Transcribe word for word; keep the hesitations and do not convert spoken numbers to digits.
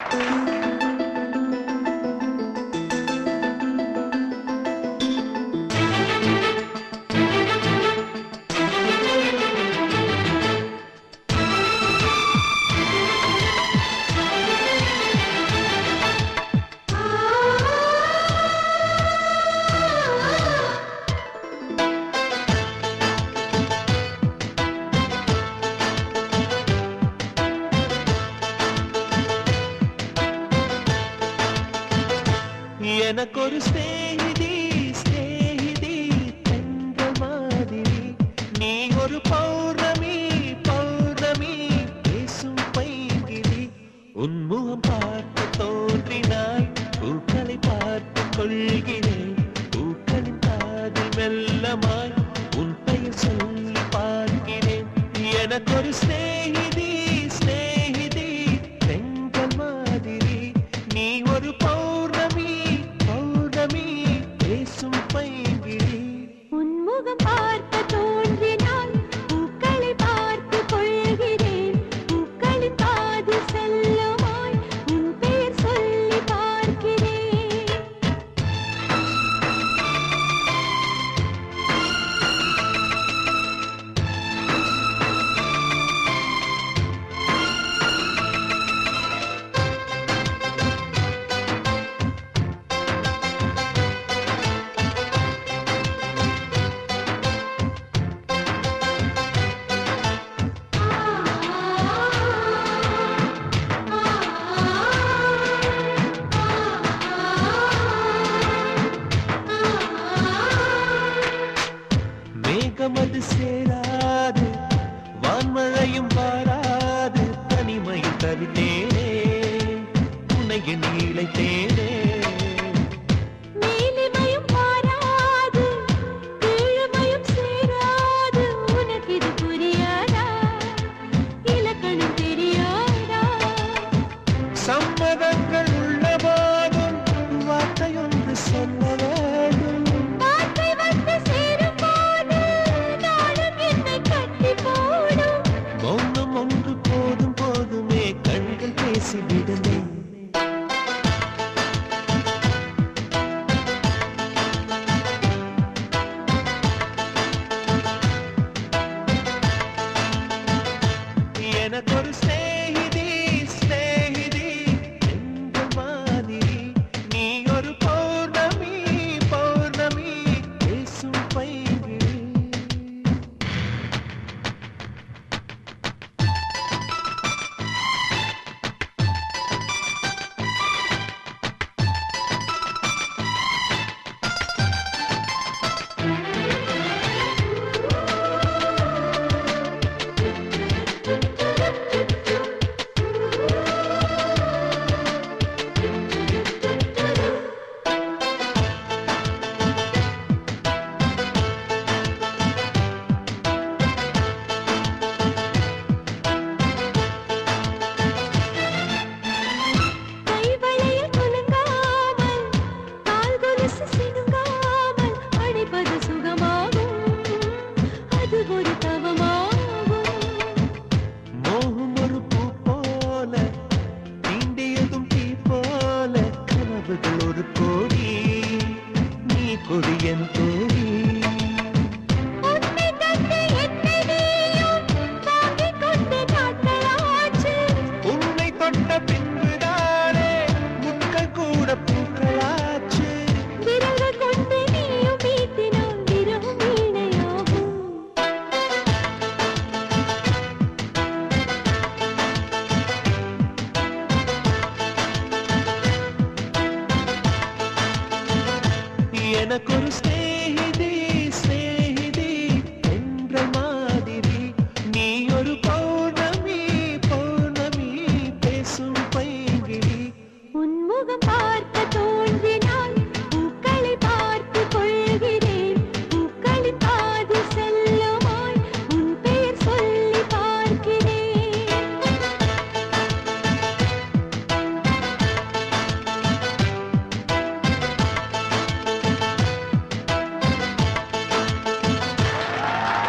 எனக்கொரு ஸ்நேகிதி ஸ்நேகிதி தங்க மாதிரி, நீ ஒரு பௌர்ணமி பௌர்ணமி பேசும் பைங்கிரி. உன்முகம் பார்த்து தோன்றினாய், பூக்களை பார்த்து கொள்கிறேன். பூக்களின் காதில் மெல்லமாய் உன் பெயர் சொல்லி பார்க்கிறேன். எனக்கொரு ஸ்நேகிதி ஸ்நேகிதி தெங்கள் மாதிரி, நீ ஒரு பௌர்ணமி பௌர்ணமி பேசும் பைங்கிரி. உன்முகம் பார்க்க தோன்றினால் பூக்களை பார்த்து கொள்கிறேன். பூக்களின் காதில் செல்லமாய் உன் பெயர் சொல்லி பார்க்கிறேன். மேகமது சேராது, வான்மழையும் வாராது, தனிமையில் தவித்தேனே உன்னை நீளைத்தேனே. மேலிமையும் மாறாது, கீழ்மையும் சேராது, உனக்கு இது புரியாதா? இலக்கணம் தெரியாதா? சம்மதங்கள் உள்ள போதும் வார்த்தையொன்று சொல்ல வேண்டும். வார்த்தை வந்து சேரும் போது நாளும் என்னை கட்டி போடும். மௌனம் ஒன்று போதும் போதுமே, கண்கள் பேசிவிடுமே. எனக்கொரு ஸ்நேகிதி ஸ்நேகிதி எங்கள் மாதிரி, நீ ஒரு பௌர்ணமி பௌர்ணமி பேசும் பைங்கிரி. கைவளையில் குலுங்காமல், கால் கொலுசு சிணுங்காமல் அணைப்பது சுகமாகும். அது ஒரு தவமாகும். மோகம் ஒரு பூ போல, தீண்டியதும் தீ போல, கனவுகள் ஒரு கோடி, நீ கொடி என் தோழி. உன்னை தந்து என்னை நீயும் வாங்கிக் கொண்டு நாட்களாச்சு. உன்னை தொட்ட பின்புதானே முட்கள் கூட பூக்களாச்சு. விரல்கள் கொண்டு நீயும் மீட்டினால் விரவும் வீணையாகும். எனக்கொரு ஸ்நேகிதி